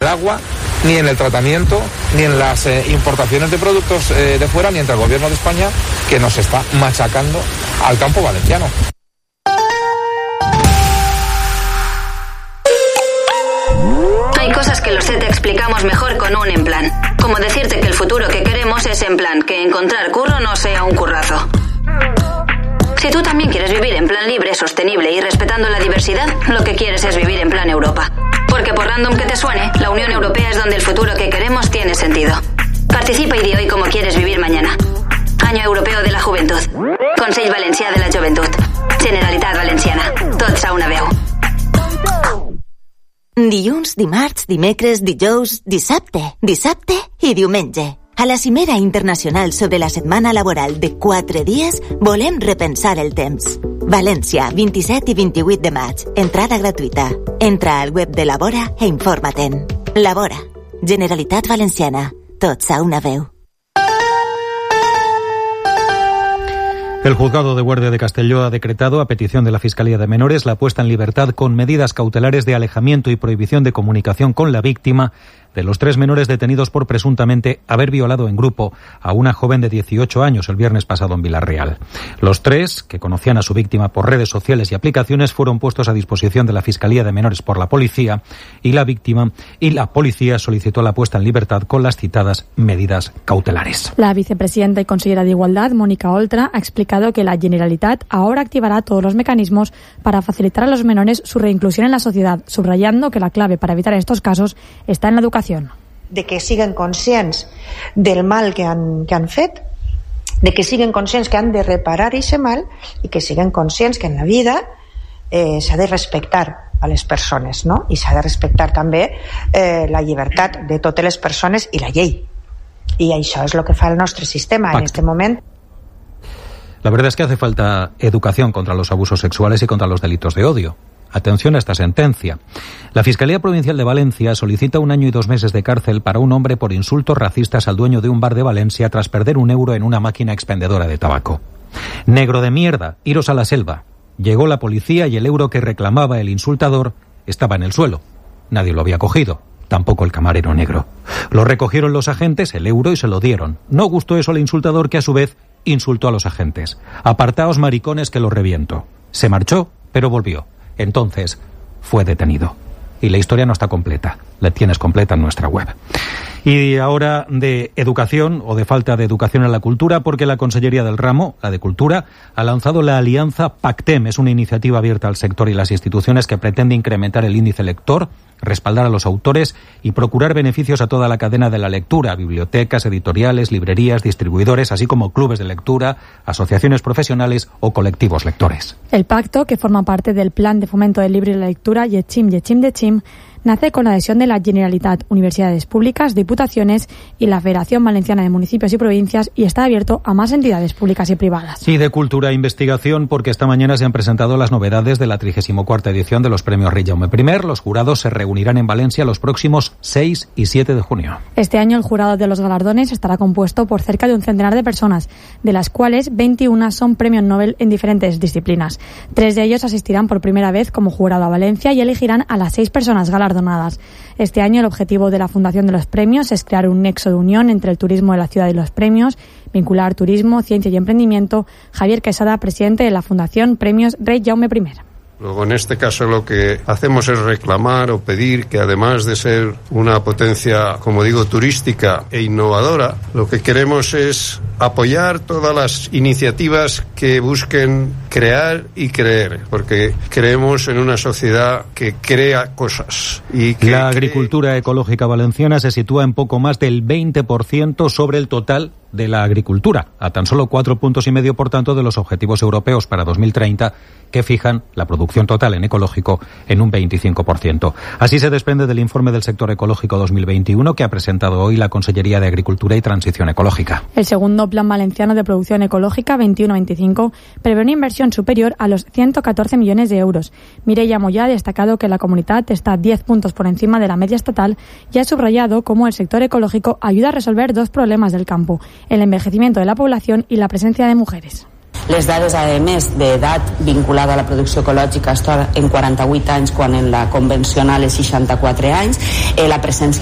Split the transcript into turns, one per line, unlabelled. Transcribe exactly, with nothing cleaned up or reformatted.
agua, ni en el tratamiento, ni en las eh, importaciones de productos eh, de fuera, ni entre el gobierno de España, que nos está machacando al campo valenciano.
Hay cosas que los C te explicamos mejor con un en plan. Como decirte que el futuro que queremos es en plan, que encontrar curro no sea un currazo. Si tú también quieres vivir en plan libre, sostenible y respetando la diversidad, lo que quieres es vivir en plan Europa. Porque por random que te suene, la Unión Europea es donde el futuro que queremos tiene sentido. Participa y di hoy cómo quieres vivir mañana. Año Europeu de la Juventud. Consell Valencià de la Joventut. Generalitat Valenciana. Tots a una veu.
Dilluns, dimarts, dimecres, dijous, dissabte, dissabte i diumenge. A la Cimera Internacional sobre la Setmana Laboral de quatre dies volem repensar el temps. València, vint-i-set i vint-i-vuit de maig. Entrada gratuïta. Entra al web de Labora e informa-te'n. Labora. Generalitat Valenciana. Tots a una veu.
El Juzgado de Guardia de Castelló ha decretado, a petición de la Fiscalía de Menores, la puesta en libertad con medidas cautelares de alejamiento y prohibición de comunicación con la víctima de los tres menores detenidos por presuntamente haber violado en grupo a una joven de dieciocho años el viernes pasado en Vila-real. Los tres, que conocían a su víctima por redes sociales y aplicaciones, fueron puestos a disposición de la Fiscalía de Menores por la policía y la víctima y la policía solicitó la puesta en libertad con las citadas medidas cautelares.
La vicepresidenta y consellera de Igualdad, Mónica Oltra, ha explicado que la Generalitat ahora activará todos los mecanismos para facilitar a los menores su reinclusión en la sociedad, subrayando que la clave para evitar estos casos está en la educación.
De que siguen conscients del mal que han, que han fet, de que siguen conscients que han de reparar ese mal i que siguen conscients que en la vida eh, s'ha de respectar a les persones, no? I s'ha de respectar també eh, la llibertat de totes les persones i la llei. I això és el que fa el nostre sistema en este moment.
La verdad es que hace falta educación contra los abusos sexuales y contra los delitos de odio. Atención a esta sentencia. La Fiscalía Provincial de Valencia solicita un año y dos meses de cárcel para un hombre por insultos racistas al dueño de un bar de Valencia tras perder un euro en una máquina expendedora de tabaco. Negro de mierda, iros a la selva. Llegó la policía y el euro que reclamaba el insultador estaba en el suelo. Nadie lo había cogido, tampoco el camarero negro. Lo recogieron los agentes, el euro, y se lo dieron. No gustó eso al insultador, que a su vez insultó a los agentes. Apartaos, maricones, que lo reviento. Se marchó, pero volvió. Entonces fue detenido. Y la historia no está completa. La tienes completa en nuestra web. Y ahora de educación o de falta de educación en la cultura, porque la Consellería del Ramo, la de Cultura, ha lanzado la alianza PACTEM. Es una iniciativa abierta al sector y las instituciones que pretende incrementar el índice lector, respaldar a los autores y procurar beneficios a toda la cadena de la lectura, bibliotecas, editoriales, librerías, distribuidores, así como clubes de lectura, asociaciones profesionales o colectivos lectores.
El pacto, que forma parte del Plan de Fomento del Libro y la Lectura Yechim Yechim Dechim, nace con la adhesión de la Generalitat, universidades públicas, diputaciones y la Federación Valenciana de Municipios y Provincias, y está abierto a más entidades públicas y privadas.
Y de cultura e investigación, porque esta mañana se han presentado las novedades de la trigésima cuarta edición de los premios Rey Jaume primero. Los jurados se reunirán en Valencia los próximos seis y siete de junio.
Este año el jurado de los galardones estará compuesto por cerca de un centenar de personas, de las cuales veintiuna son premios Nobel en diferentes disciplinas. Tres de ellos asistirán por primera vez como jurado a Valencia y elegirán a las seis personas galardonadas. Este año el objetivo de la Fundación de los Premios es crear un nexo de unión entre el turismo de la ciudad y los premios, vincular turismo, ciencia y emprendimiento. Javier Quesada, presidente de la Fundación Premios Rey Jaume primero.
Luego, en este caso, lo que hacemos es reclamar o pedir que, además de ser una potencia, como digo, turística e innovadora, lo que queremos es apoyar todas las iniciativas que busquen crear y creer, porque creemos en una sociedad que crea cosas. Y que
la agricultura ecológica valenciana se sitúa en poco más del veinte por ciento sobre el total de la agricultura, a tan solo cuatro puntos y medio, por tanto, de los objetivos europeos para dos mil treinta, que fijan la producción total en ecológico en un veinticinco por ciento. Así se desprende del informe del sector ecológico dos mil veintiuno que ha presentado hoy la Consellería de Agricultura y Transición Ecológica.
El segundo Plan Valenciano de Producción Ecológica veintiuno veinticinco prevé una inversión superior a los ciento catorce millones de euros. Mireia Moya ha destacado que la comunidad está diez puntos por encima de la media estatal y ha subrayado cómo el sector ecológico ayuda a resolver dos problemas del campo: el envejecimiento de la población y la presencia de mujeres.
Les dades, a més, d'edat vinculada a la producció ecològica està en quaranta-vuit anys, quan en la convencional és seixanta-quatre anys. Eh, la presència